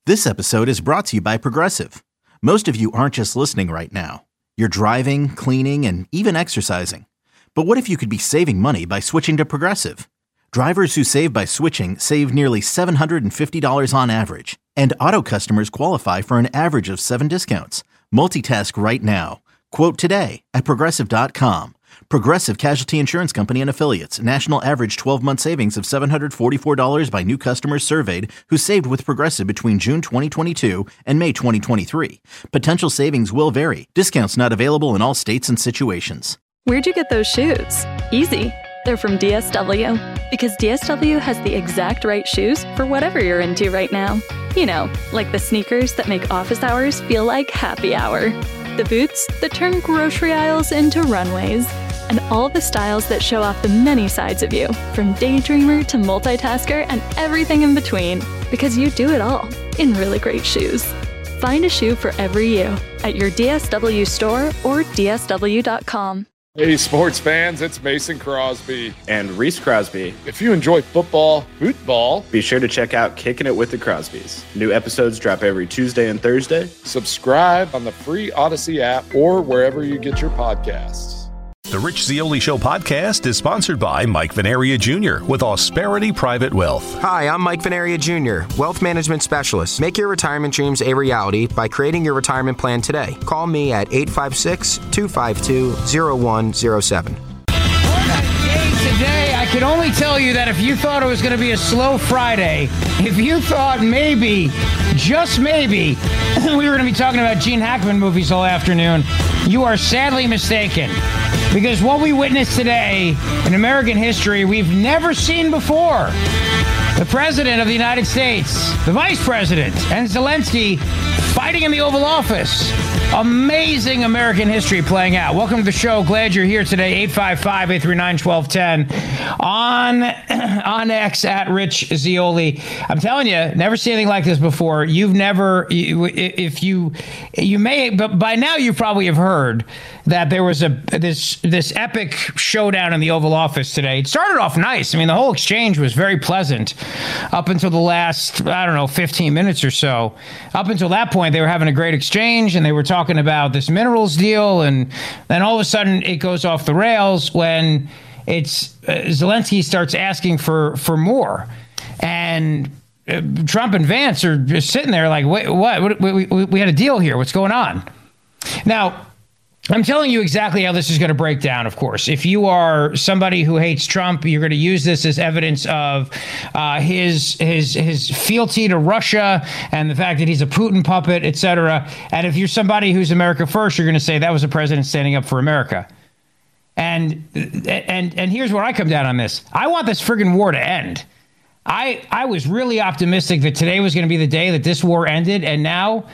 This episode is brought to you by Progressive. Most of you aren't just listening right now. You're driving, cleaning, and even exercising. But what if you could be saving money by switching to Progressive? Drivers who save by switching save nearly $750 on average. And auto customers qualify for an average of 7 discounts. Multitask right now. Quote today at Progressive.com. Progressive Casualty Insurance Company and Affiliates. National average 12-month savings of $744 by new customers surveyed who saved with Progressive between June 2022 and May 2023. Potential savings will vary. Discounts not available in all states and situations. Where'd you get those shoes? Easy. They're from DSW. Because DSW has the exact right shoes for whatever you're into right now. You know, like the sneakers that make office hours feel like happy hour. The boots that turn grocery aisles into runways. And all the styles that show off the many sides of you, from daydreamer to multitasker and everything in between, because you do it all in really great shoes. Find a shoe for every you at your DSW store or DSW.com. Hey, sports fans, it's Mason Crosby. And Reese Crosby. If you enjoy football, be sure to check out Kicking It with the Crosbys. New episodes drop every Tuesday and Thursday. Subscribe on the free Odyssey app or wherever you get your podcasts. The Rich Zeoli Show podcast is sponsored by Mike Venaria Jr. with Ausperity Private Wealth. Hi, I'm Mike Venaria Jr., Wealth Management Specialist. Make your retirement dreams a reality by creating your retirement plan today. Call me at 856-252-0107. Today, I can only tell you that if you thought it was going to be a slow Friday, if you thought maybe, just maybe, we were going to be talking about Gene Hackman movies all afternoon, you are sadly mistaken. Because what we witnessed today in American history, we've never seen before. The President of the United States, the Vice President, and Zelensky fighting in the Oval Office. Amazing American history playing out. Welcome to the show. Glad you're here today. 855-839-1210 on X at Rich Zeoli. I'm telling you, never seen anything like this before. You've never, you may, but by now you probably have heard that there was this epic showdown in the Oval Office today. It started off nice. I mean, the whole exchange was very pleasant up until the last, 15 minutes or so. Up until that point, they were having a great exchange, and they were talking about this minerals deal, and then all of a sudden it goes off the rails when it's Zelensky starts asking for more, and Trump and Vance are just sitting there like, wait, what? We had a deal here. What's going on? Now, I'm telling you exactly how this is going to break down, of course. If you are somebody who hates Trump, you're going to use this as evidence of his fealty to Russia and the fact that he's a Putin puppet, et cetera. And if you're somebody who's America first, you're going to say that was a president standing up for America. And here's where I come down on this. I want this friggin' war to end. I was really optimistic that today was going to be the day that this war ended. And now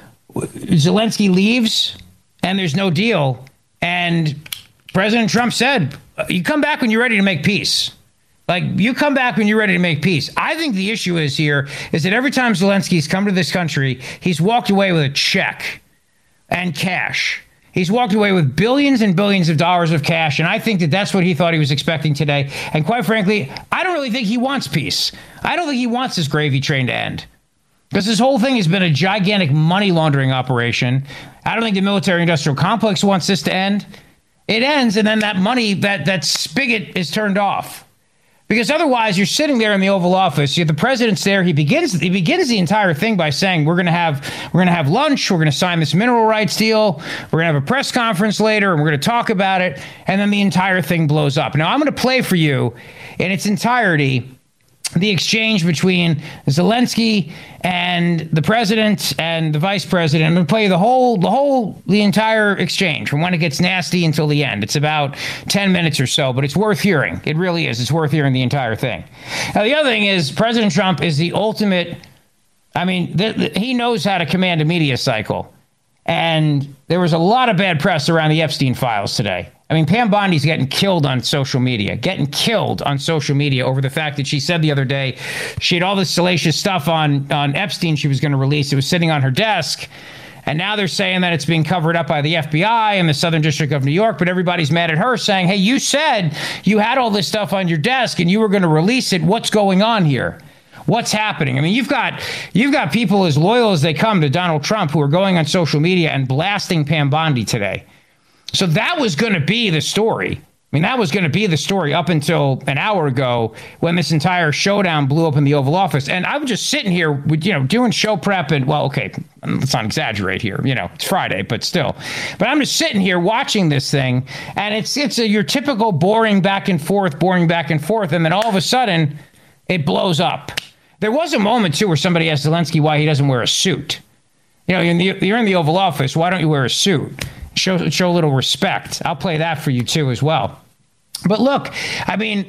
Zelensky leaves and there's no deal. And President Trump said, you come back when you're ready to make peace. Like, you come back when you're ready to make peace. I think the issue is that every time Zelensky's come to this country, he's walked away with a check and cash. He's walked away with billions and billions of dollars of cash, and I think that that's what he thought he was expecting today. And quite frankly, I don't really think he wants peace. I don't think he wants this gravy train to end. Because this whole thing has been a gigantic money laundering operation. I don't think the military-industrial complex wants this to end. It ends, and then that money, that spigot is turned off. Because otherwise, you're sitting there in the Oval Office. The president's there. He begins the entire thing by saying, "We're going to have lunch. We're going to sign this mineral rights deal. We're going to have a press conference later, and we're going to talk about it." And then the entire thing blows up. Now, I'm going to play for you in its entirety the exchange between Zelensky and the president and the vice president. I'm going to play you the entire exchange from when it gets nasty until the end. It's about 10 minutes or so, but it's worth hearing. It really is. It's worth hearing the entire thing. Now, the other thing is President Trump is the ultimate. I mean, he knows how to command a media cycle. And there was a lot of bad press around the Epstein files today. I mean, Pam Bondi's getting killed on social media over the fact that she said the other day she had all this salacious stuff on Epstein she was going to release. It was sitting on her desk. And now they're saying that it's being covered up by the FBI and the Southern District of New York. But everybody's mad at her saying, hey, you said you had all this stuff on your desk and you were going to release it. What's going on here? what's happening. I mean, you've got people as loyal as they come to Donald Trump who are going on social media and blasting Pam Bondi today. So that was going to be the story. I mean, that was going to be the story up until an hour ago when this entire showdown blew up in the Oval Office. And I was just sitting here, doing show prep and, well, okay, let's not exaggerate here. It's Friday, but still. But I'm just sitting here watching this thing, and it's your typical boring back and forth. And then all of a sudden, it blows up. There was a moment, too, where somebody asked Zelensky why he doesn't wear a suit. You're in the Oval Office. Why don't you wear a suit? Show a little respect. I'll play that for you, too, as well. But look, I mean,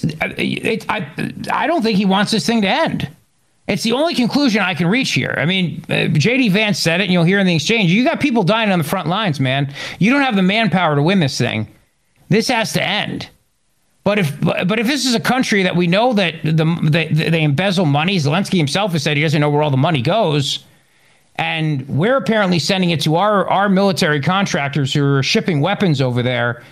I don't think he wants this thing to end. It's the only conclusion I can reach here. I mean, J.D. Vance said it, and you'll hear in the exchange. You got people dying on the front lines, man. You don't have the manpower to win this thing. This has to end. But if this is a country that we know that they embezzle money, Zelensky himself has said he doesn't know where all the money goes, and we're apparently sending it to our military contractors who are shipping weapons over there.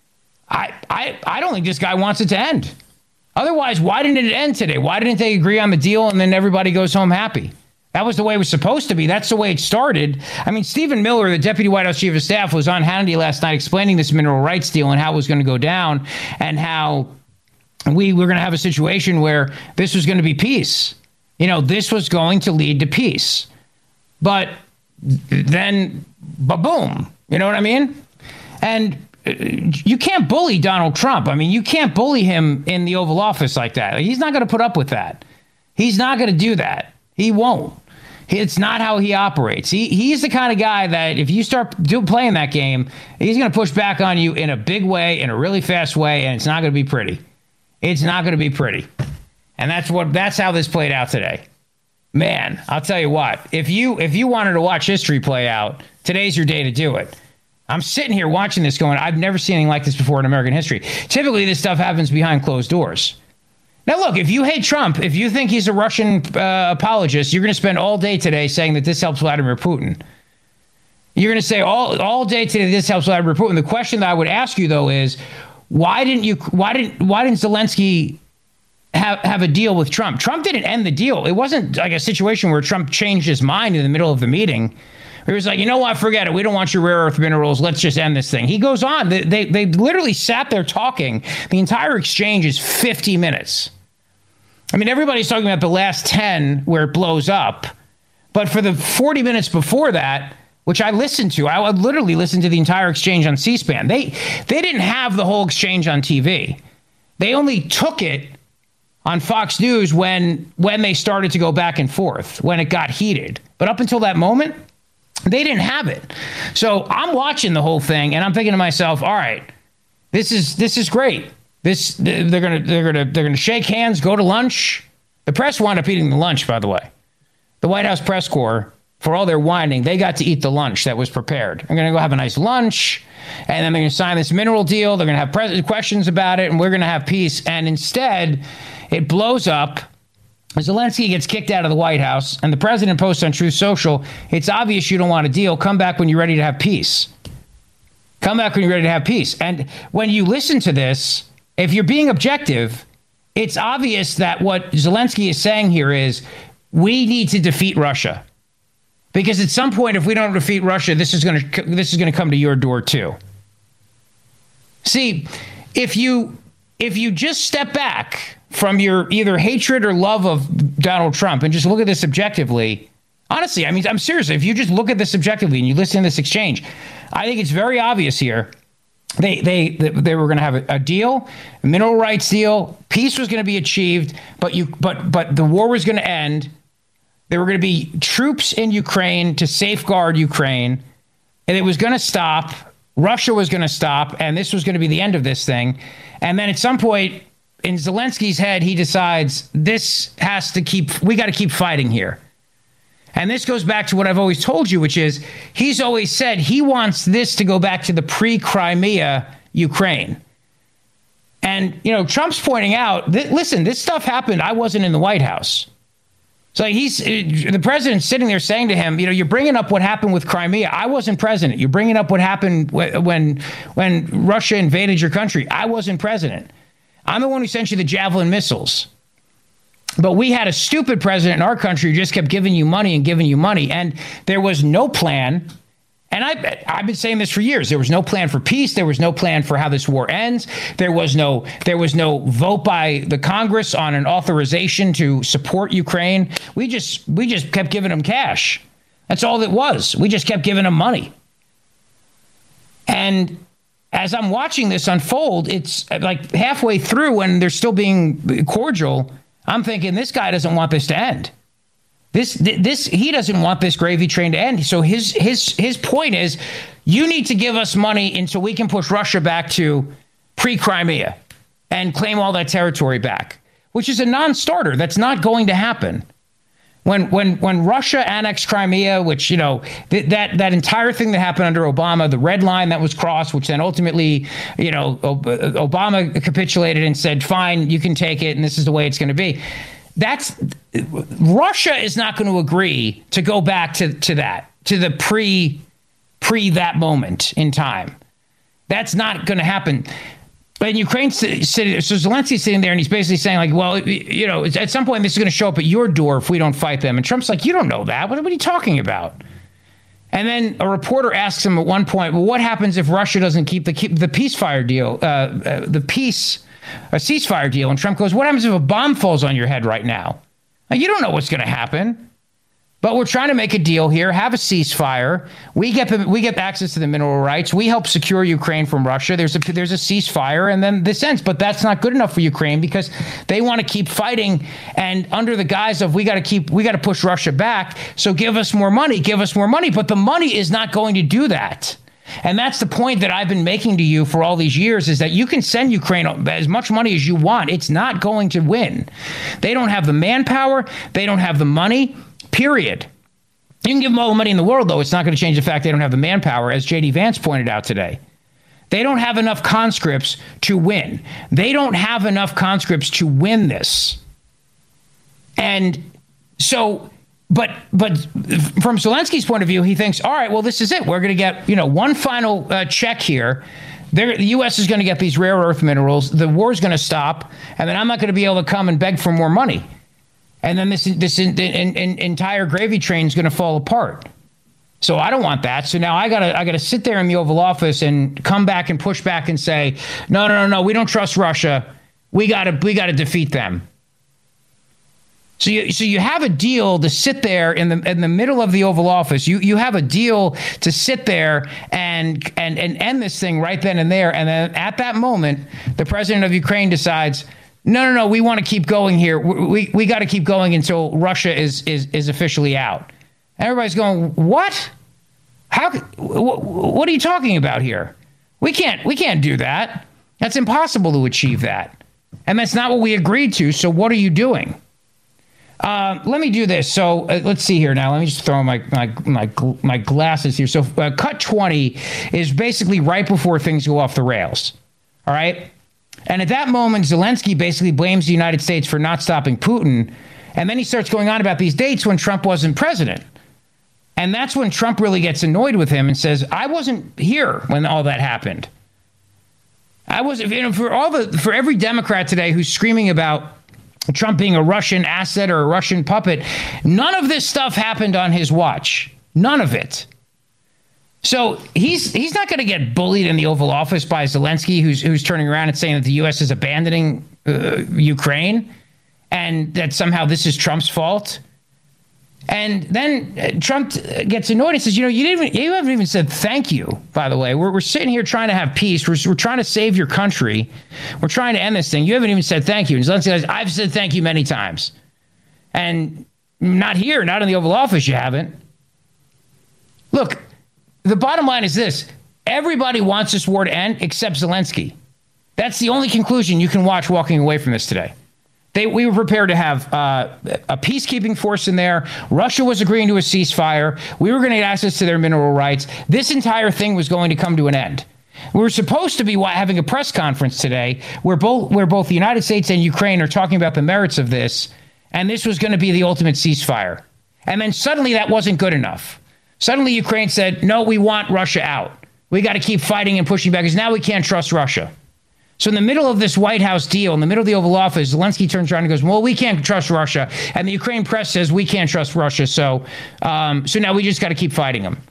I don't think this guy wants it to end. Otherwise, why didn't it end today? Why didn't they agree on the deal and then everybody goes home happy? That was the way it was supposed to be. That's the way it started. I mean, Stephen Miller, the Deputy White House Chief of Staff, was on Hannity last night explaining this mineral rights deal and how it was going to go down and how we were going to have a situation where this was going to be peace. This was going to lead to peace. But then, ba-boom. You know what I mean? And you can't bully Donald Trump. I mean, you can't bully him in the Oval Office like that. He's not going to put up with that. He's not going to do that. He won't. It's not how he operates. He's the kind of guy that if you start playing that game, he's going to push back on you in a big way, in a really fast way, and it's not going to be pretty. It's not going to be pretty. And that's how this played out today. Man, I'll tell you what. If you wanted to watch history play out, today's your day to do it. I'm sitting here watching this going, I've never seen anything like this before in American history. Typically, this stuff happens behind closed doors. Now, look, if you hate Trump, if you think he's a Russian apologist, you're going to spend all day today saying that this helps Vladimir Putin. You're going to say all day today this helps Vladimir Putin. The question that I would ask you, though, is why didn't Zelensky have a deal with Trump? Trump didn't end the deal. It wasn't like a situation where Trump changed his mind in the middle of the meeting. He was like, you know what? Forget it. We don't want your rare earth minerals. Let's just end this thing. He goes on. They literally sat there talking. The entire exchange is 50 minutes. I mean, everybody's talking about the last 10 where it blows up. But for the 40 minutes before that, which I listened to, I would literally listen to the entire exchange on C-SPAN. They didn't have the whole exchange on TV. They only took it on Fox News when they started to go back and forth, when it got heated. But up until that moment, they didn't have it. So I'm watching the whole thing and I'm thinking to myself, all right, this is great. They're gonna shake hands, go to lunch. The press wound up eating the lunch, by the way. The White House press corps, for all their whining, they got to eat the lunch that was prepared. They're gonna go have a nice lunch, and then they're gonna sign this mineral deal. They're gonna have questions about it, and we're gonna have peace. And instead, it blows up. Zelensky gets kicked out of the White House, and the president posts on Truth Social, it's obvious you don't want a deal. Come back when you're ready to have peace. Come back when you're ready to have peace. And when you listen to this, if you're being objective, it's obvious that what Zelensky is saying here is we need to defeat Russia. Because at some point, if we don't defeat Russia, this is going to come to your door too. See, if you just step back from your either hatred or love of Donald Trump and just look at this objectively, honestly, I mean, I'm serious. If you just look at this objectively and you listen to this exchange, I think it's very obvious here. They were going to have a deal, a mineral rights deal. Peace was going to be achieved, but the war was going to end. There were going to be troops in Ukraine to safeguard Ukraine, and it was going to stop. Russia was going to stop, and this was going to be the end of this thing. And then at some point, in Zelensky's head, he decides we got to keep fighting here. And this goes back to what I've always told you, which is he's always said he wants this to go back to the pre-Crimea Ukraine. And, Trump's pointing out, listen, this stuff happened. I wasn't in the White House. So the president's sitting there saying to him, you're bringing up what happened with Crimea. I wasn't president. You're bringing up what happened when Russia invaded your country. I wasn't president. I'm the one who sent you the Javelin missiles. But we had a stupid president in our country who just kept giving you money and giving you money. And there was no plan. And I've been saying this for years. There was no plan for peace. There was no plan for how this war ends. There was no vote by the Congress on an authorization to support Ukraine. We just kept giving them cash. That's all it was. We just kept giving them money. And as I'm watching this unfold, it's like halfway through when they're still being cordial, I'm thinking this guy doesn't want this to end. He doesn't want this gravy train to end. So his point is, you need to give us money until we can push Russia back to pre-Crimea and claim all that territory back, which is a non-starter. That's not going to happen. When Russia annexed Crimea, which, you know, that entire thing that happened under Obama, the red line that was crossed, which then ultimately, you know, Obama capitulated and said, fine, you can take it, and this is the way it's going to be. Russia is not going to agree to go back to the pre that moment in time. That's not going to happen. But Ukraine's sitting, so Zelensky's sitting there and he's basically saying, like, well, you know, at some point this is going to show up at your door if we don't fight them. And Trump's like, you don't know that. What are you talking about? And then a reporter asks him at one point, well, what happens if Russia doesn't keep the ceasefire deal, a ceasefire deal? And Trump goes, what happens if a bomb falls on your head right now? Now, you don't know what's going to happen. But we're trying to make a deal here, have a ceasefire. We get access to the mineral rights. We help secure Ukraine from Russia. There's a ceasefire, and then this ends. But that's not good enough for Ukraine because they want to keep fighting, and under the guise of we got to push Russia back. So give us more money. But the money is not going to do that. And that's the point that I've been making to you for all these years, is that you can send Ukraine as much money as you want. It's not going to win. They don't have the manpower. They don't have the money. Period. You can give them all the money in the world, though. It's not going to change the fact they don't have the manpower, as J.D. Vance pointed out today. They don't have enough conscripts to win. They don't have enough conscripts to win this. And so, but from Zelensky's point of view, he thinks, all right, well, this is it. We're going to get, one final check here. The U.S. is going to get these rare earth minerals. The war is going to stop, and then I'm not going to be able to come and beg for more money. And then this entire gravy train is going to fall apart. So I don't want that. So now I gotta sit there in the Oval Office and come back and push back and say, no, we don't trust Russia. We gotta defeat them. So you have a deal to sit there in the middle of the Oval Office. You have a deal to sit there and end this thing right then and there. And then at that moment, the president of Ukraine decides, no, we want to keep going here. We got to keep going until Russia is officially out. And everybody's going, what? What are you talking about here? We can't do that. That's impossible to achieve that. And that's not what we agreed to. So what are you doing? Let me do this. So let's see here now. Let me just throw my glasses here. So cut 20 is basically right before things go off the rails. All right. And at that moment, Zelensky basically blames the United States for not stopping Putin. And then he starts going on about these dates when Trump wasn't president. And that's when Trump really gets annoyed with him and says, I wasn't here when all that happened. I was, for every Democrat today who's screaming about Trump being a Russian asset or a Russian puppet, none of this stuff happened on his watch. None of it. So he's not going to get bullied in the Oval Office by Zelensky, who's turning around and saying that the U.S. is abandoning Ukraine and that somehow this is Trump's fault. And then Trump gets annoyed and says, you haven't even said thank you, by the way. We're sitting here trying to have peace. We're trying to save your country. We're trying to end this thing. You haven't even said thank you. And Zelensky says, I've said thank you many times. And not here, not in the Oval Office, you haven't. Look. The bottom line is this. Everybody wants this war to end except Zelensky. That's the only conclusion you can watch walking away from this today. We were prepared to have a peacekeeping force in there. Russia was agreeing to a ceasefire. We were going to get access to their mineral rights. This entire thing was going to come to an end. We were supposed to be having a press conference today where both the United States and Ukraine are talking about the merits of this, and this was going to be the ultimate ceasefire. And then suddenly that wasn't good enough. Suddenly, Ukraine said, no, we want Russia out. We got to keep fighting and pushing back because now we can't trust Russia. So in the middle of this White House deal, in the middle of the Oval Office, Zelensky turns around and goes, well, we can't trust Russia. And the Ukraine press says we can't trust Russia. So now we just got to keep fighting them.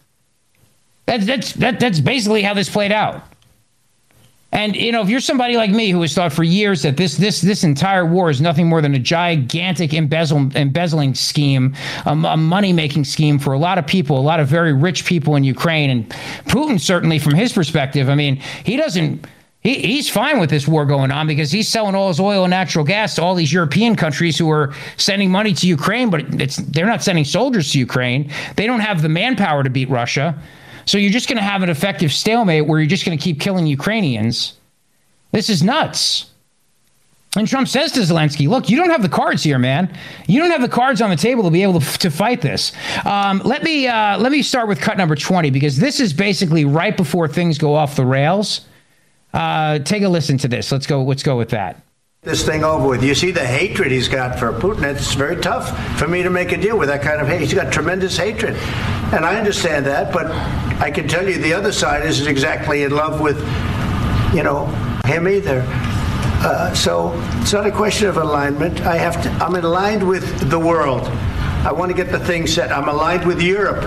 That's basically how this played out. And, if you're somebody like me who has thought for years that this entire war is nothing more than a gigantic embezzling scheme, a money-making scheme for a lot of people, a lot of very rich people in Ukraine, and Putin, certainly from his perspective, I mean, he's fine with this war going on because he's selling all his oil and natural gas to all these European countries who are sending money to Ukraine, but they're not sending soldiers to Ukraine. They don't have the manpower to beat Russia. So you're just going to have an effective stalemate where you're just going to keep killing Ukrainians. This is nuts. And Trump says to Zelensky, look, you don't have the cards here, man. You don't have the cards on the table to be able to fight this. Let me start with cut number 20, because this is basically right before things go off the rails. Take a listen to this. Let's go with that. This thing over with. You see the hatred he's got for Putin. It's very tough for me to make a deal with that kind of hate. He's got tremendous hatred. And I understand that, but I can tell you the other side isn't exactly in love with, him either. So it's not a question of alignment. I'm aligned with the world. I want to get the thing set. I'm aligned with Europe.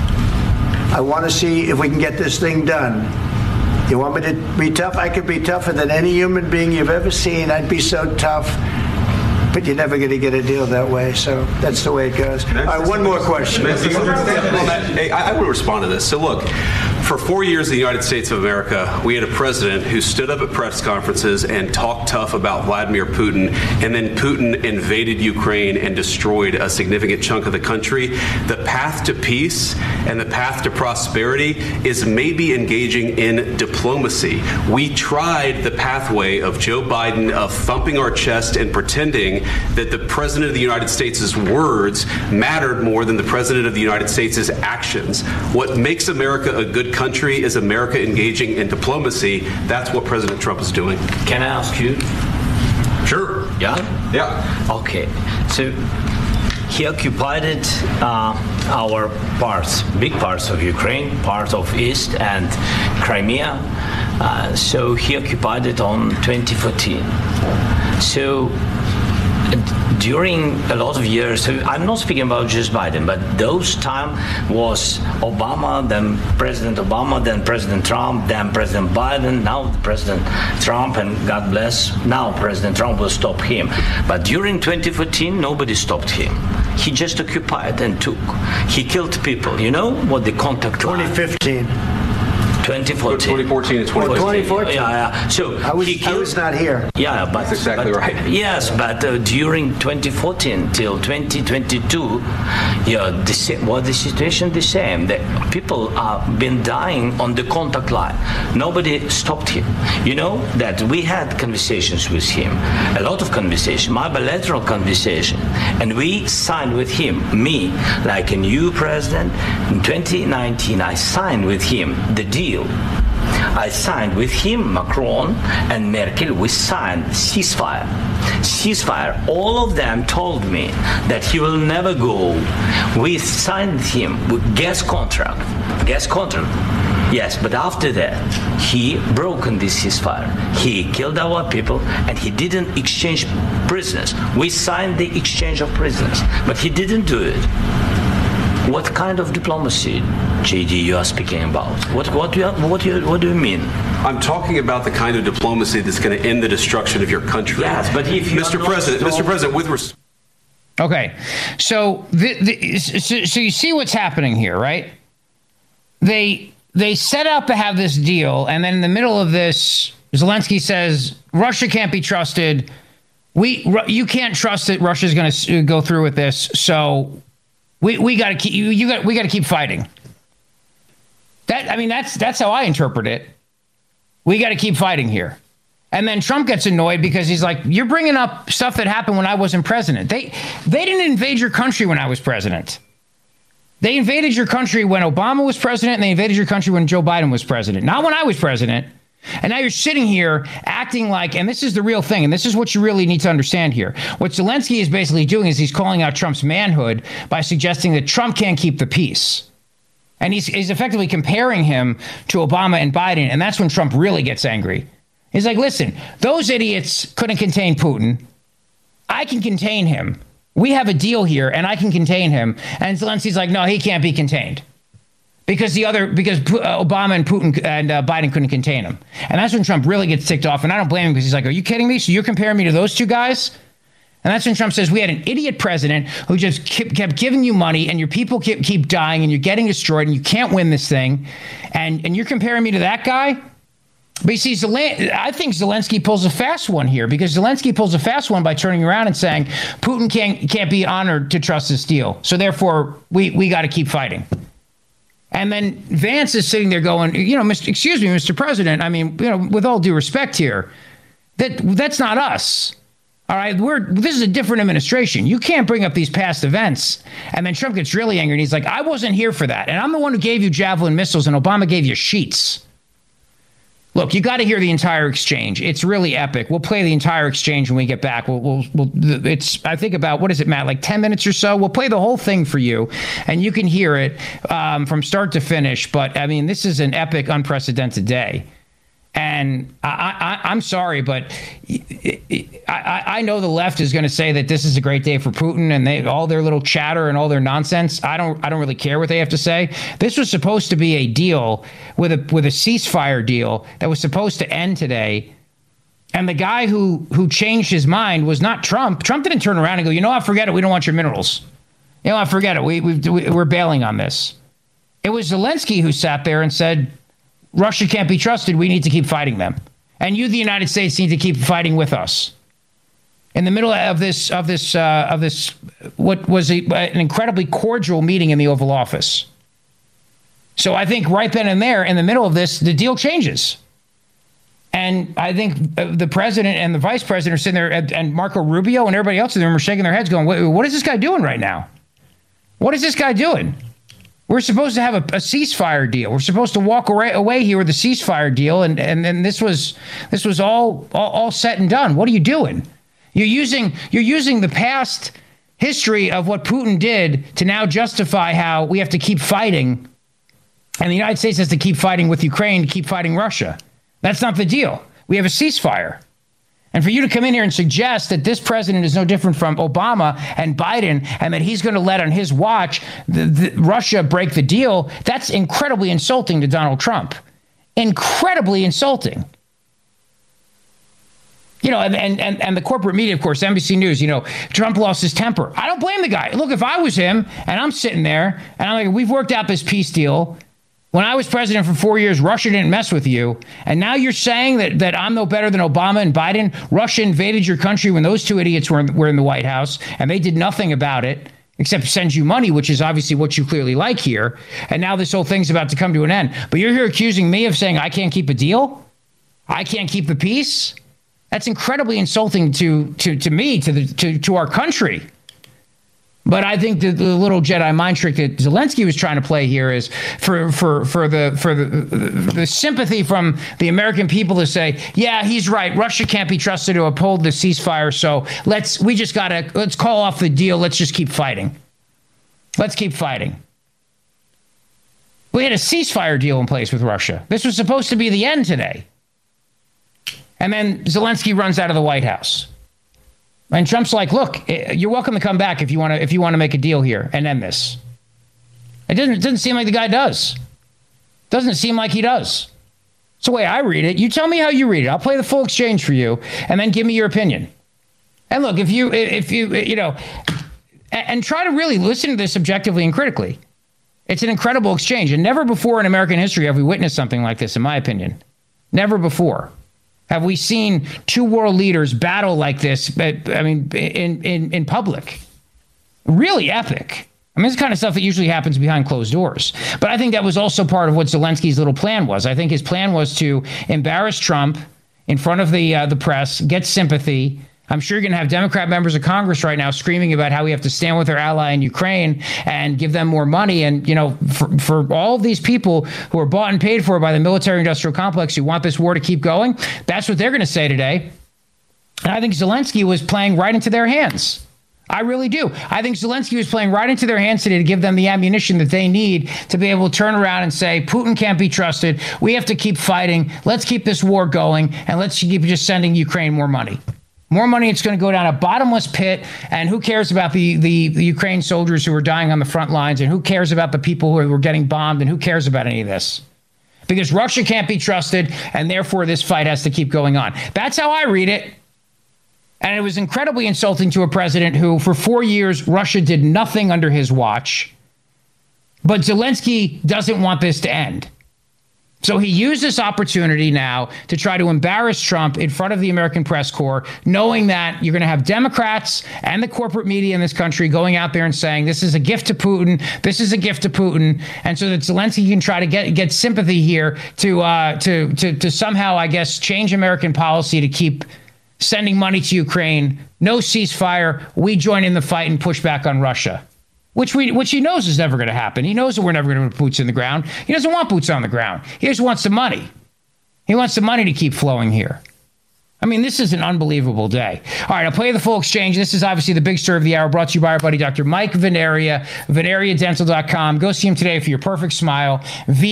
I want to see if we can get this thing done. You want me to be tough? I could be tougher than any human being you've ever seen. I'd be so tough. But you're never going to get a deal that way. So that's the way it goes. All right, one more question. Hey, I want to respond to this. So look, for 4 years in the United States of America, we had a president who stood up at press conferences and talked tough about Vladimir Putin, and then Putin invaded Ukraine and destroyed a significant chunk of the country. The path to peace and the path to prosperity is maybe engaging in diplomacy. We tried the pathway of Joe Biden of thumping our chest and pretending that the president of the United States' words mattered more than the president of the United States' actions. What makes America a good country is America engaging in diplomacy. That's what President Trump is doing. Can I ask you? Sure. Yeah? Yeah. Okay. So he occupied our parts, big parts of Ukraine, part of East and Crimea. So he occupied it on 2014. So during a lot of years, so I'm not speaking about just Biden, but those time was Obama, then President Obama, then President Trump, then President Biden, now President Trump, and God bless, now President Trump will stop him. But during 2014, nobody stopped him. He just occupied and took. He killed people. You know what the contact line? 2015. 2014 and 2014. 2014. Yeah. So I was not here. Yeah, but that's exactly right. Yes, but during 2014 till 2022, the situation the same. The people have been dying on the contact line. Nobody stopped him. You know that we had conversations with him, a lot of conversation, my bilateral conversation, and we signed with him. Me, like a new president, in 2019, I signed with him the deal. I signed with him, Macron and Merkel, we signed ceasefire. All of them told me that he will never go. We signed him with gas contract. Yes, but after that, he broken this ceasefire. He killed our people and he didn't exchange prisoners. We signed the exchange of prisoners, but he didn't do it. What kind of diplomacy, JD, you are speaking about? What do you mean? I'm talking about the kind of diplomacy that's going to end the destruction of your country. Yes, but if you Mr. President, with respect. Okay, so so you see what's happening here, right? They set out to have this deal, and then in the middle of this, Zelensky says Russia can't be trusted. You can't trust that Russia's going to go through with this, so. We got to keep we got to keep fighting. That's how I interpret it. We got to keep fighting here. And then Trump gets annoyed because he's like, "You're bringing up stuff that happened when I wasn't president. They didn't invade your country when I was president. They invaded your country when Obama was president, and they invaded your country when Joe Biden was president. Not when I was president." And now you're sitting here acting like, and this is the real thing, and this is what you really need to understand here. What Zelensky is basically doing is he's calling out Trump's manhood by suggesting that Trump can't keep the peace. And he's effectively comparing him to Obama and Biden, and that's when Trump really gets angry. He's like, listen, those idiots couldn't contain Putin. I can contain him. We have a deal here, and I can contain him. And Zelensky's like, no, he can't be contained. Because Obama and Putin and Biden couldn't contain him. And that's when Trump really gets ticked off. And I don't blame him, because he's like, are you kidding me? So you're comparing me to those two guys? And that's when Trump says, we had an idiot president who just kept giving you money, and your people keep dying, and you're getting destroyed, and you can't win this thing. And you're comparing me to that guy? But you see, I think Zelensky pulls a fast one here, because Zelensky pulls a fast one by turning around and saying, Putin can't be honored to trust this deal. So therefore, we got to keep fighting. And then Vance is sitting there going, excuse me, Mr. President. I mean, with all due respect here, that's not us. All right, this is a different administration. You can't bring up these past events. And then Trump gets really angry, and he's like, I wasn't here for that. And I'm the one who gave you Javelin missiles, and Obama gave you sheets. Look, you got to hear the entire exchange. It's really epic. We'll play the entire exchange when we get back. It's, I think, about, what is it, Matt, like 10 minutes or so? We'll play the whole thing for you, and you can hear it from start to finish. But, I mean, this is an epic, unprecedented day. And I'm sorry, but I know the left is going to say that this is a great day for Putin, and all their little chatter and all their nonsense. I don't really care what they have to say. This was supposed to be a deal with a ceasefire deal that was supposed to end today. And the guy who changed his mind was not Trump. Trump didn't turn around and go, I forget it. We don't want your minerals. I forget it. We're bailing on this. It was Zelensky who sat there and said, Russia can't be trusted. We need to keep fighting them. And you, the United States, need to keep fighting with us. In the middle of this, what was an incredibly cordial meeting in the Oval Office. So I think right then and there, in the middle of this, the deal changes. And I think the president and the vice president are sitting there, and Marco Rubio and everybody else in the room are shaking their heads going, what is this guy doing right now? What is this guy doing? We're supposed to have a ceasefire deal. We're supposed to walk away here with a ceasefire deal, and this was all set and done. What are you doing? You're using the past history of what Putin did to now justify how we have to keep fighting, and the United States has to keep fighting with Ukraine to keep fighting Russia. That's not the deal. We have a ceasefire. And for you to come in here and suggest that this president is no different from Obama and Biden, and that he's going to let on his watch Russia break the deal, that's incredibly insulting to Donald Trump. Incredibly insulting. And the corporate media, of course, NBC News, Trump lost his temper. I don't blame the guy. Look, if I was him and I'm sitting there and I'm like, we've worked out this peace deal. When I was president for 4 years, Russia didn't mess with you. And now you're saying that I'm no better than Obama and Biden. Russia invaded your country when those two idiots were in the White House, and they did nothing about it except send you money, which is obviously what you clearly like here. And now this whole thing's about to come to an end. But you're here accusing me of saying I can't keep a deal? I can't keep the peace? That's incredibly insulting to me, to our country. But I think the little Jedi mind trick that Zelensky was trying to play here is for the sympathy from the American people to say, yeah, he's right. Russia can't be trusted to uphold the ceasefire. So let's call off the deal. Let's just keep fighting. Let's keep fighting. We had a ceasefire deal in place with Russia. This was supposed to be the end today. And then Zelensky runs out of the White House. And Trump's like, look, you're welcome to come back if you want to make a deal here and end this. It doesn't seem like the guy does. Doesn't seem like he does. It's the way I read it. You tell me how you read it. I'll play the full exchange for you, and then give me your opinion. And look, if you and try to really listen to this objectively and critically. It's an incredible exchange, and never before in American history have we witnessed something like this, in my opinion. Never before have we seen two world leaders battle like this, in public. Really epic. I mean, it's the kind of stuff that usually happens behind closed doors. But I think that was also part of what Zelensky's little plan was. I think his plan was to embarrass Trump in front of the press, get sympathy. I'm sure you're going to have Democrat members of Congress right now screaming about how we have to stand with our ally in Ukraine and give them more money. And, for all of these people who are bought and paid for by the military-industrial complex who want this war to keep going, that's what they're going to say today. And I think Zelensky was playing right into their hands. I really do. I think Zelensky was playing right into their hands today to give them the ammunition that they need to be able to turn around and say, Putin can't be trusted. We have to keep fighting. Let's keep this war going, and let's keep just sending Ukraine more money. More money, it's going to go down a bottomless pit, and who cares about the Ukraine soldiers who are dying on the front lines, and who cares about the people who are getting bombed, and who cares about any of this? Because Russia can't be trusted, and therefore this fight has to keep going on. That's how I read it. And it was incredibly insulting to a president who, for 4 years, Russia did nothing under his watch. But Zelensky doesn't want this to end. So he used this opportunity now to try to embarrass Trump in front of the American press corps, knowing that you're going to have Democrats and the corporate media in this country going out there and saying, this is a gift to Putin. This is a gift to Putin. And so that Zelensky can try to get sympathy here to somehow, I guess, change American policy to keep sending money to Ukraine, no ceasefire, we join in the fight and push back on Russia, which he knows is never going to happen. He knows that we're never going to put boots in the ground. He doesn't want boots on the ground. He just wants the money. He wants the money to keep flowing here. I mean, this is an unbelievable day. All right, I'll play you the full exchange. This is obviously the big story of the hour, brought to you by our buddy, Dr. Mike Veneria, VeneriaDental.com. Go see him today for your perfect smile,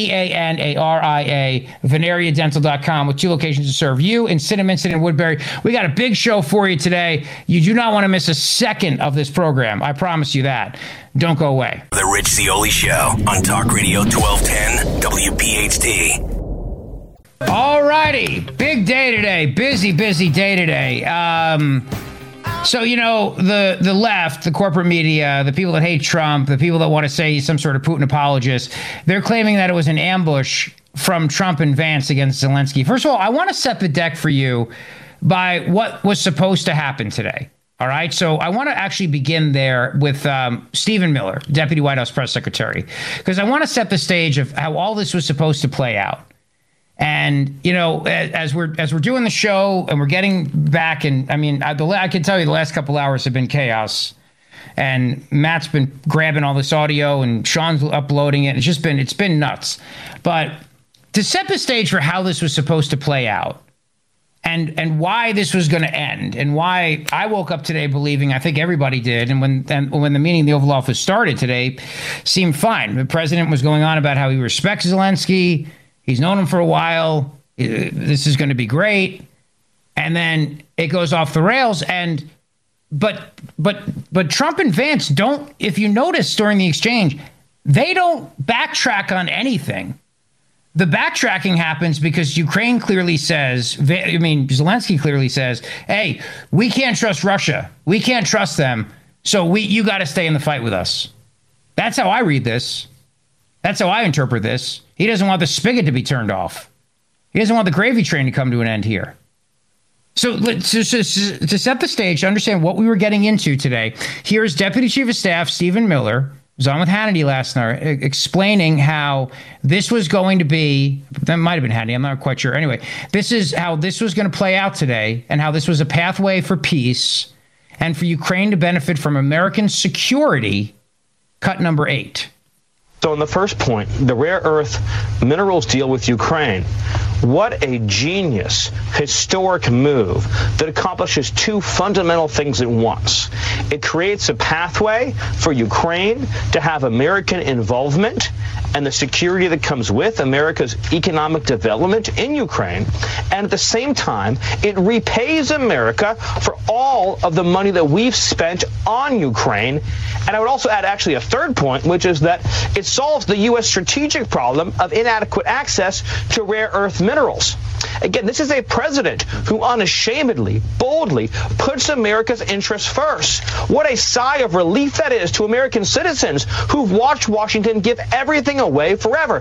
VANARIA, VeneriaDental.com, with 2 locations to serve you in Cinnaminson and Woodbury. We got a big show for you today. You do not want to miss a second of this program. I promise you that. Don't go away. The Rich Zeoli Show on Talk Radio 1210 WPHT. All righty. Big day today. Busy day today. So, you know, the left, the corporate media, the people that hate Trump, the people that want to say he's some sort of Putin apologist, they're claiming that it was an ambush from Trump and Vance against Zelensky. First of all, I want to set the deck for you by what was supposed to happen today. All right. So I want to actually begin there with Stephen Miller, Deputy White House Press Secretary, because I want to set the stage of how all this was supposed to play out. And, you know, as we're doing the show and we're getting back, and I mean, I can tell you the last couple hours have been chaos, and Matt's been grabbing all this audio and Sean's uploading it. It's been nuts. But to set the stage for how this was supposed to play out and why this was going to end, and why I woke up today believing, I think everybody did, and when the meeting in the Oval Office started today, seemed fine. The president was going on about how he respects Zelensky. He's known him for a while. This is going to be great. And then it goes off the rails. But Trump and Vance don't, if you notice during the exchange, they don't backtrack on anything. The backtracking happens because Ukraine clearly says, Zelensky clearly says, hey, we can't trust Russia. We can't trust them. So you got to stay in the fight with us. That's how I read this. That's how I interpret this. He doesn't want the spigot to be turned off. He doesn't want the gravy train to come to an end here. So to set the stage, to understand what we were getting into today, here's Deputy Chief of Staff Stephen Miller, who was on with Hannity last night, explaining how this was going to be, that might have been Hannity, I'm not quite sure. Anyway, this is how this was going to play out today, and how this was a pathway for peace and for Ukraine to benefit from American security, cut number 8. So in the first point, the rare earth minerals deal with Ukraine. What a genius, historic move that accomplishes 2 fundamental things at once. It creates a pathway for Ukraine to have American involvement and the security that comes with America's economic development in Ukraine. And at the same time, it repays America for all of the money that we've spent on Ukraine. And I would also add actually a third point, which is that it solves the U.S. strategic problem of inadequate access to rare earth minerals. Again, this is a president who unashamedly, boldly puts America's interests first. What a sigh of relief that is to American citizens who've watched Washington give everything away forever.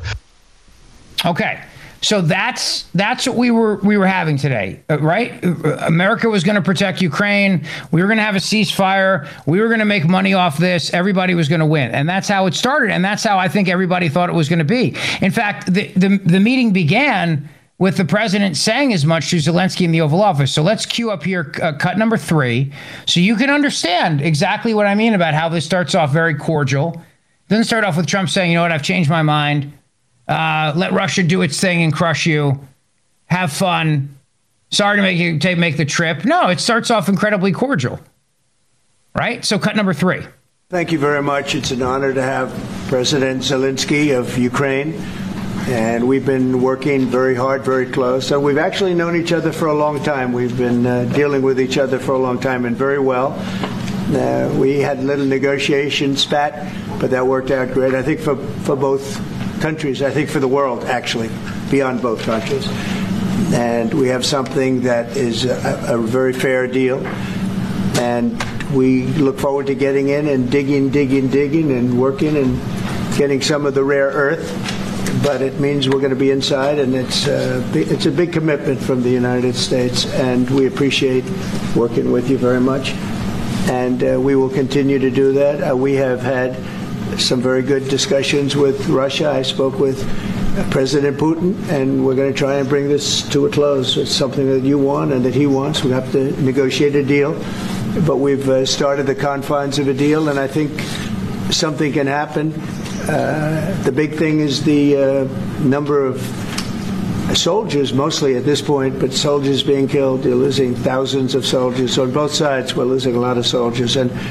Okay. So that's what we were having today, right? America was going to protect Ukraine. We were going to have a ceasefire. We were going to make money off this. Everybody was going to win. And that's how it started. And that's how I think everybody thought it was going to be. In fact, the meeting began with the president saying as much to Zelensky in the Oval Office. So let's cue up here cut number 3 so you can understand exactly what I mean about how this starts off very cordial. Doesn't start off with Trump saying, you know what, I've changed my mind. Let Russia do its thing and crush you. Have fun. Sorry to make the trip. No, it starts off incredibly cordial. right? So cut number 3. Thank you very much. It's an honor to have President Zelensky of Ukraine. And we've been working very hard, very close. So we've actually known each other for a long time. We've been dealing with each other for a long time and very well. We had a little negotiation spat, but that worked out great. I think for both countries, I think for the world, actually, beyond both countries. And we have something that is a very fair deal. And we look forward to getting in and digging and working and getting some of the rare earth. But it means we're going to be inside, and it's a big commitment from the United States, and we appreciate working with you very much. And we will continue to do that. We have had some very good discussions with Russia. I spoke with President Putin, and we're going to try and bring this to a close. It's something that you want and that he wants. We have to negotiate a deal. But we've started the confines of a deal, and I think something can happen. The big thing is the number of soldiers, mostly at this point, but soldiers being killed. They're losing thousands of soldiers. On both sides, we're losing a lot of soldiers.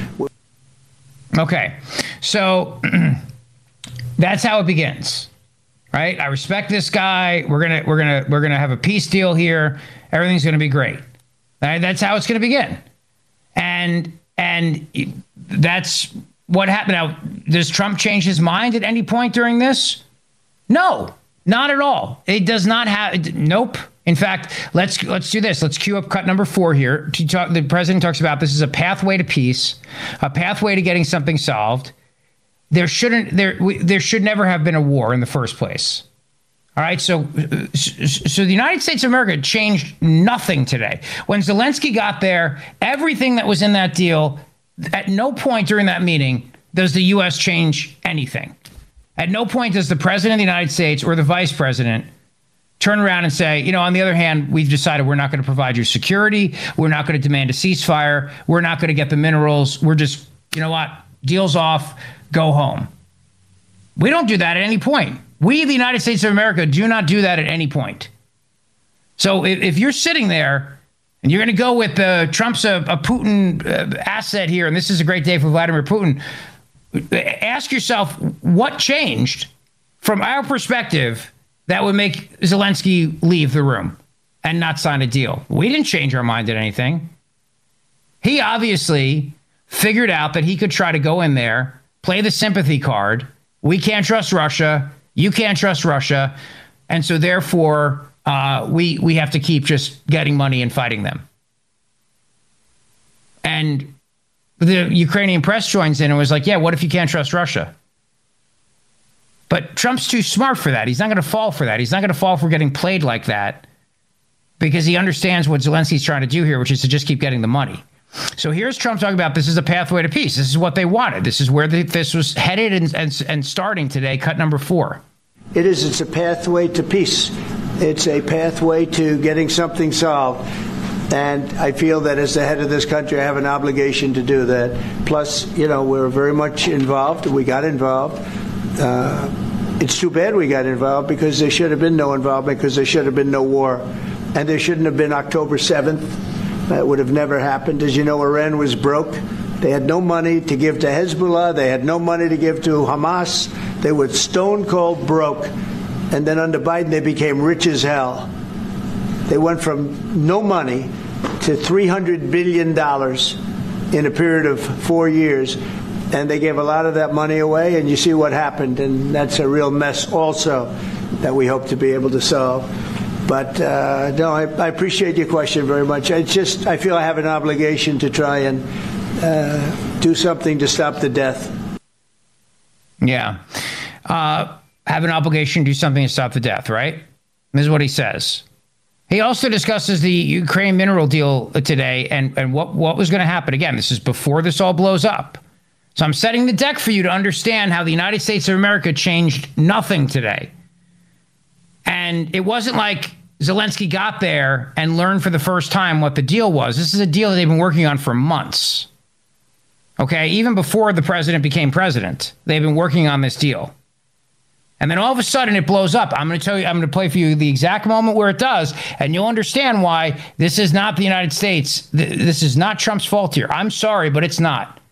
Okay, so that's how it begins, right? I respect this guy. We're gonna have a peace deal here. Everything's gonna be great. Right? That's how it's gonna begin, and that's what happened. Now, does Trump change his mind at any point during this? No, not at all. It does not have. Nope. In fact, let's do this. Let's cue up cut number 4 here. The president talks about this is a pathway to peace, a pathway to getting something solved. There should never have been a war in the first place. All right. So the United States of America changed nothing today. When Zelensky got there, everything that was in that deal. At no point during that meeting does the U.S. change anything. At no point does the president of the United States or the vice president turn around and say, on the other hand, we've decided we're not going to provide you security. We're not going to demand a ceasefire. We're not going to get the minerals. We're just, deal's off, go home. We don't do that at any point. We, the United States of America, do not do that at any point. So if you're sitting there, and you're going to go with Trump's a Putin asset here, and this is a great day for Vladimir Putin. Ask yourself, what changed from our perspective that would make Zelensky leave the room and not sign a deal? We didn't change our mind at anything. He obviously figured out that he could try to go in there, play the sympathy card. We can't trust Russia. You can't trust Russia. And so therefore, we have to keep just getting money and fighting them. And the Ukrainian press joins in and was like, yeah, what if you can't trust Russia? But Trump's too smart for that. He's not going to fall for that. He's not going to fall for getting played like that because he understands what Zelensky's trying to do here, which is to just keep getting the money. So here's Trump talking about this is a pathway to peace. This is what they wanted. This is where this was headed and starting today, cut number 4. It's a pathway to peace. It's a pathway to getting something solved. And I feel that as the head of this country, I have an obligation to do that. Plus, we're very much involved. We got involved. It's too bad we got involved because there should have been no involvement, because there should have been no war. And there shouldn't have been October 7th. That would have never happened. As you know, Iran was broke. They had no money to give to Hezbollah. They had no money to give to Hamas. They were stone cold broke. And then under Biden, they became rich as hell. They went from no money to $300 billion in a period of 4 years. And they gave a lot of that money away, and you see what happened. And that's a real mess also that we hope to be able to solve. But no, I appreciate your question very much. I feel I have an obligation to try and do something to stop the death. Yeah. Have an obligation to do something to stop the death, right? This is what he says. He also discusses the Ukraine mineral deal today and what was going to happen. Again, this is before this all blows up. So I'm setting the deck for you to understand how the United States of America changed nothing today. And it wasn't like Zelensky got there and learned for the first time what the deal was. This is a deal that they've been working on for months. Okay, even before the president became president, they've been working on this deal. And then all of a sudden it blows up. I'm going to play for you the exact moment where it does, and you'll understand why this is not the United States. This is not Trump's fault here. I'm sorry, but it's not.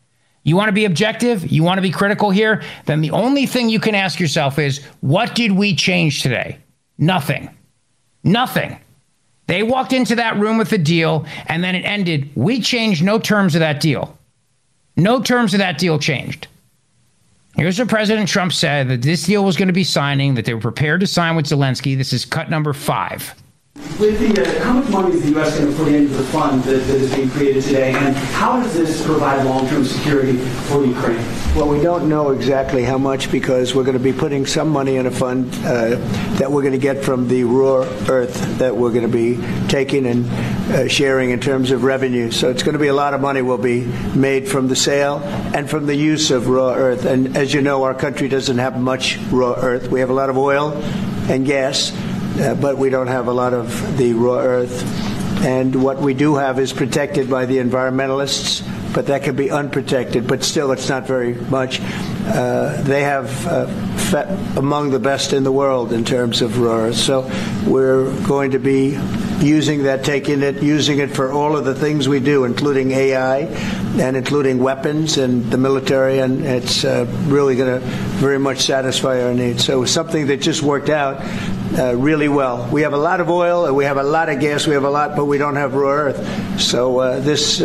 You want to be objective? You want to be critical here? Then the only thing you can ask yourself is, what did we change today? Nothing. Nothing. They walked into that room with a deal, and then it ended. We changed no terms of that deal. No terms of that deal changed. Here's what President Trump said, that this deal was going to be signing, that they were prepared to sign with Zelensky. This is cut number 5. With how much money is the U.S. going to put into the fund that is being created today, and how does this provide long-term security for Ukraine? Well, we don't know exactly how much, because we're going to be putting some money in a fund that we're going to get from the raw earth that we're going to be taking and sharing in terms of revenue. So it's going to be a lot of money will be made from the sale and from the use of raw earth. And as you know, our country doesn't have much raw earth. We have a lot of oil and gas, but we don't have a lot of the raw earth. And what we do have is protected by the environmentalists, but that could be unprotected. But still, it's not very much. They have among the best in the world in terms of raw earth. So we're going to be using that, using it for all of the things we do, including AI and including weapons and the military, and it's really going to very much satisfy our needs. So it's something that just worked out really well. We have a lot of oil, and we have a lot of gas, we have a lot, but we don't have raw earth. So this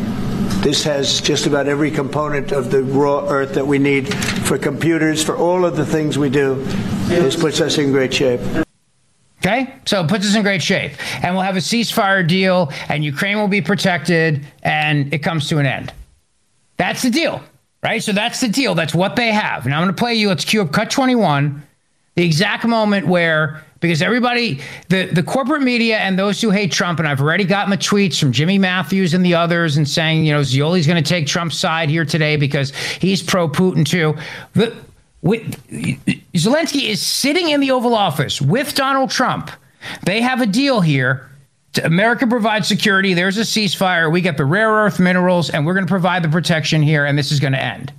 has just about every component of the raw earth that we need for computers, for all of the things we do. This puts us in great shape. Okay, so it puts us in great shape. And we'll have a ceasefire deal, and Ukraine will be protected, and it comes to an end. That's the deal, right? So that's the deal. That's what they have. Now I'm going to play you, let's cue up cut 21, the exact moment where, because everybody, the corporate media and those who hate Trump, and I've already gotten the tweets from Jimmy Matthews and the others and saying, you know, Zioli's going to take Trump's side here today because he's pro-Putin too. Zelensky is sitting in the Oval Office with Donald Trump. They have a deal here. America provides security. There's a ceasefire. We get the rare earth minerals, and we're going to provide the protection here, and this is going to end.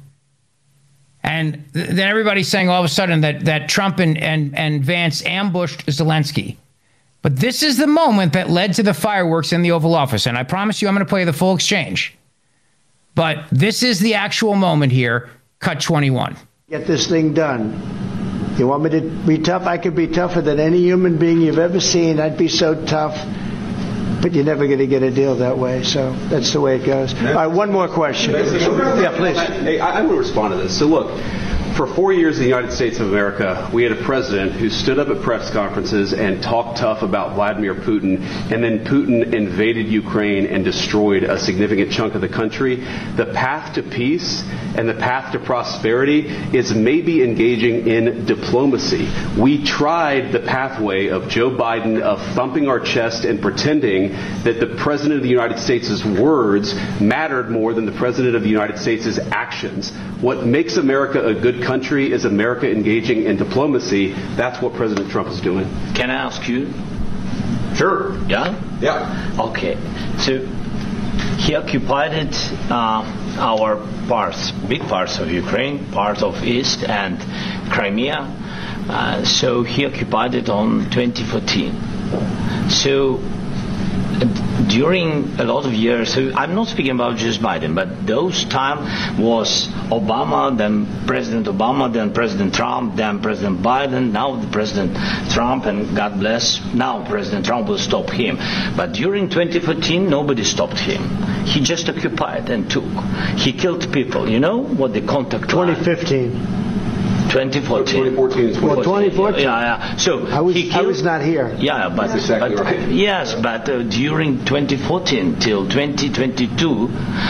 And then everybody's saying all of a sudden that Trump and Vance ambushed Zelensky. But this is the moment that led to the fireworks in the Oval Office. And I promise you I'm going to play the full exchange. But this is the actual moment here, cut 21. Get this thing done. You want me to be tough? I could be tougher than any human being you've ever seen. I'd be so tough. But you're never going to get a deal that way. So that's the way it goes. All right, one more question. Yeah, please. I want to respond to this. So look, for 4 years in the United States of America, we had a president who stood up at press conferences and talked tough about Vladimir Putin, and then Putin invaded Ukraine and destroyed a significant chunk of the country. The path to peace and the path to prosperity is maybe engaging in diplomacy. We tried the pathway of Joe Biden of thumping our chest and pretending that the President of the United States' words mattered more than the President of the United States' actions. What makes America a good country is America engaging in diplomacy. That's what President Trump is doing. Can I ask you? Sure. Yeah? Yeah. Okay. So he occupied our parts, big parts of Ukraine, part of East and Crimea. So he occupied it on 2014. So during a lot of years, so I'm not speaking about just Biden, but those time was Obama, then President Obama, then President Trump, then President Biden, now the President Trump, and God bless, now President Trump will stop him. But during 2014, nobody stopped him. He just occupied and took. He killed people. You know what the contact 2015. 2014. 2014. Yeah. So I was not here. Yeah, but that's exactly right. Yes, but during 2014 till 2022,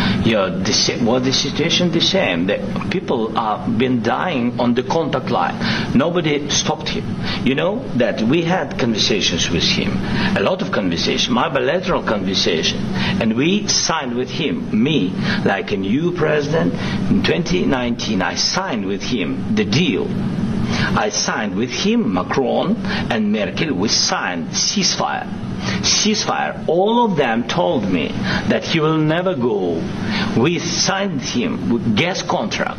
the situation the same. The people have been dying on the contact line. Nobody stopped him. You know that we had conversations with him, a lot of conversation, my bilateral conversation, and we signed with him. Me, like a new president in 2019, I signed with him the deal. I signed with him, Macron and Merkel, we signed ceasefire. All of them told me that he will never go. We signed him with gas contract.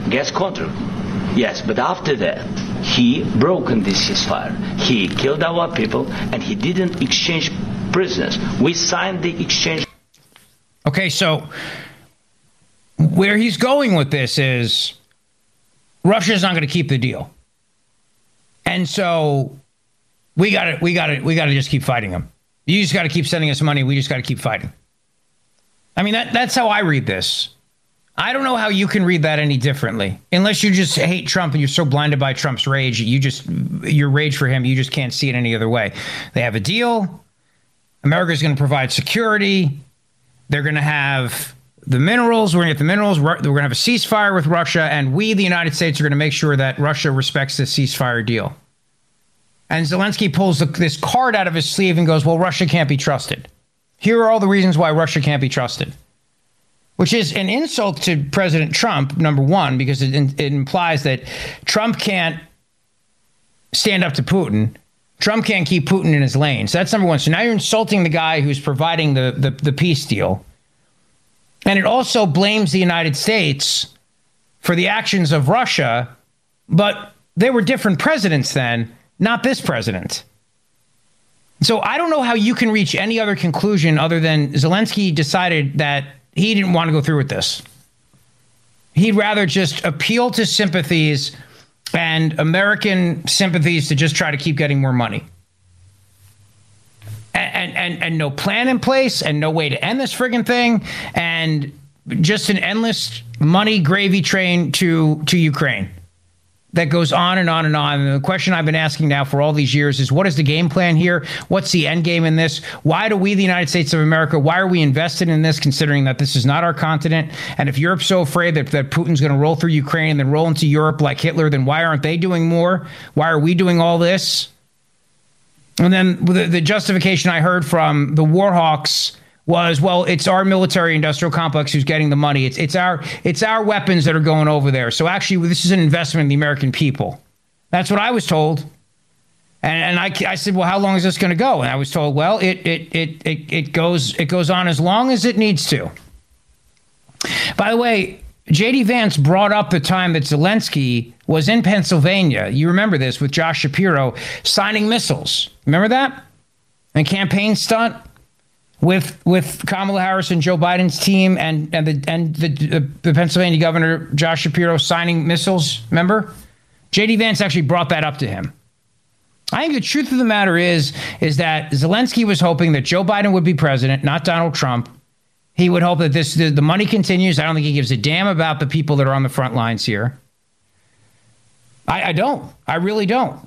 Yes, but after that, he broken this ceasefire. He killed our people, and he didn't exchange prisoners. We signed the exchange. Okay, so where he's going with this is Russia's not going to keep the deal. And so we got to just keep fighting them. You just got to keep sending us money. We just got to keep fighting. I mean, that's how I read this. I don't know how you can read that any differently, unless you just hate Trump and you're so blinded by Trump's rage. Your rage for him, you just can't see it any other way. They have a deal. America's going to provide security. They're going to have the minerals. We're going to get the minerals. We're going to have a ceasefire with Russia. And we, the United States, are going to make sure that Russia respects the ceasefire deal. And Zelensky pulls this card out of his sleeve and goes, well, Russia can't be trusted. Here are all the reasons why Russia can't be trusted. Which is an insult to President Trump, number one, because it implies that Trump can't stand up to Putin. Trump can't keep Putin in his lane. So that's number one. So now you're insulting the guy who's providing the peace deal. And it also blames the United States for the actions of Russia. But they were different presidents then, not this president. So I don't know how you can reach any other conclusion other than Zelensky decided that he didn't want to go through with this. He'd rather just appeal to sympathies and American sympathies to just try to keep getting more money. And no plan in place and no way to end this friggin' thing. And just an endless money gravy train to Ukraine that goes on and on and on. And the question I've been asking now for all these years is, what is the game plan here? What's the end game in this? Why do we, the United States of America, why are we invested in this, considering that this is not our continent? And if Europe's so afraid that Putin's going to roll through Ukraine and then roll into Europe like Hitler, then why aren't they doing more? Why are we doing all this? And then the justification I heard from the war hawks was, well, it's our military industrial complex who's getting the money. It's our weapons that are going over there. So actually, this is an investment in the American people. That's what I was told. And I said, well, how long is this going to go? And I was told, well, it goes on as long as it needs to. By the way, J.D. Vance brought up the time that Zelensky was in Pennsylvania. You remember this, with Josh Shapiro signing missiles. Remember that? A campaign stunt with Kamala Harris and Joe Biden's team and the Pennsylvania governor, Josh Shapiro, signing missiles. Remember? J.D. Vance actually brought that up to him. I think the truth of the matter is that Zelensky was hoping that Joe Biden would be president, not Donald Trump. He would hope that the money continues. I don't think he gives a damn about the people that are on the front lines here. I don't. I really don't.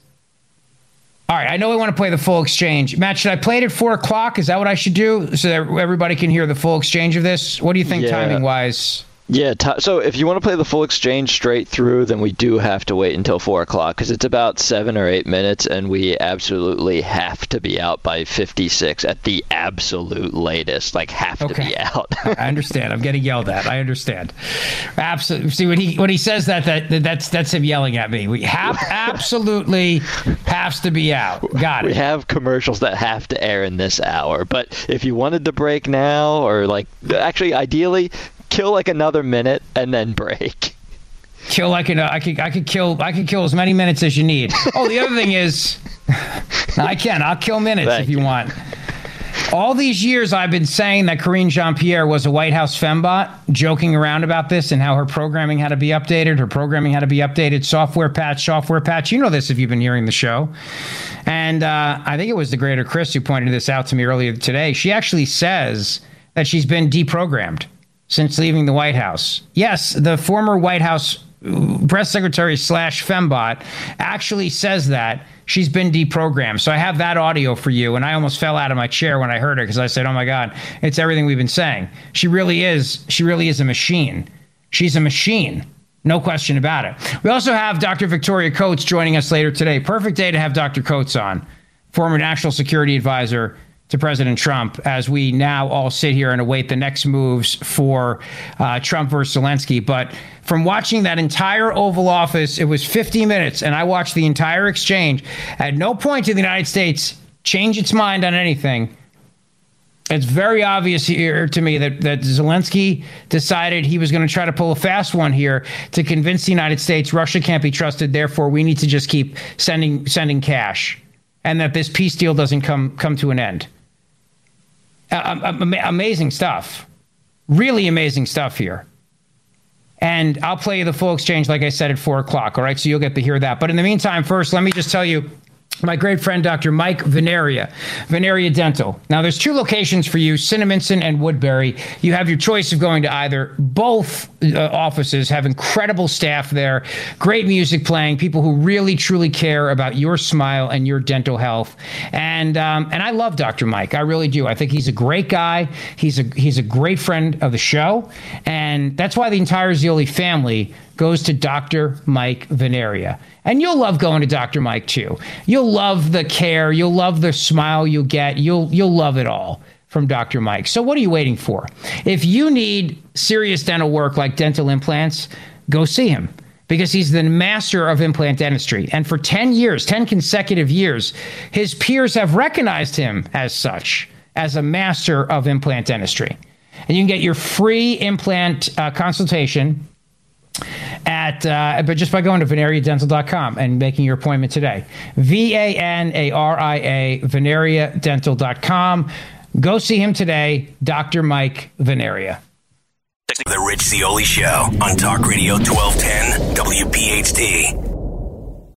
All right, I know we want to play the full exchange. Matt, should I play it at 4 o'clock? Is that what I should do so that everybody can hear the full exchange of this? What do you think timing-wise? Yeah, so if you want to play the full exchange straight through, then we do have to wait until 4 o'clock because it's about 7 or 8 minutes, and we absolutely have to be out by 56 at the absolute latest. Like, have to be out. I understand. I'm getting yelled at. I understand. Absolutely. See, when he says that's him yelling at me. We absolutely has to be out. Got it. We have commercials that have to air in this hour, but if you wanted to break now, or actually, ideally, kill like another minute and then break. Kill like I could kill as many minutes as you need. Oh, the other thing is, I'll kill minutes if you want. All these years I've been saying that Karine Jean-Pierre was a White House fembot, joking around about this and how her programming had to be updated. Software patch. You know this if you've been hearing the show. And I think it was the greater Chris who pointed this out to me earlier today. She actually says that she's been deprogrammed since leaving the White House. Yes, the former White House press secretary / fembot actually says that she's been deprogrammed. So I have that audio for you, and I almost fell out of my chair when I heard it because I said, oh my God, it's everything we've been saying. She really is a machine. She's a machine. No question about it. We also have Dr. Victoria Coates joining us later today. Perfect day to have Dr. Coates on, former national security advisor to President Trump, as we now all sit here and await the next moves for Trump versus Zelensky. But from watching that entire Oval Office, it was 50 minutes, and I watched the entire exchange. At no point did the United States change its mind on anything. It's very obvious here to me that Zelensky decided he was going to try to pull a fast one here to convince the United States Russia can't be trusted, therefore we need to just keep sending cash, and that this peace deal doesn't come to an end. Amazing stuff. Really amazing stuff here. And I'll play you the full exchange, like I said, at 4 o'clock. All right, so you'll get to hear that. But in the meantime, first, let me just tell you, my great friend, Dr. Mike Veneria, Veneria Dental. Now, there's 2 locations for you, Cinnaminson and Woodbury. You have your choice of going to either. Both offices have incredible staff there, great music playing, people who really, truly care about your smile and your dental health. And I love Dr. Mike. I really do. I think he's a great guy. He's a great friend of the show. And that's why the entire Zeoli family goes to Dr. Mike Veneria. And you'll love going to Dr. Mike, too. You'll love the care. You'll love the smile you'll get. You'll love it all from Dr. Mike. So what are you waiting for? If you need serious dental work like dental implants, go see him, because he's the master of implant dentistry. And for 10 years, 10 consecutive years, his peers have recognized him as such, as a master of implant dentistry. And you can get your free implant consultation but just by going to veneriadental.com and making your appointment today. VANARIA, veneriadental.com. Go see him today, Dr. Mike Veneria. The Rich Zeoli Show on Talk Radio 1210 WPHT.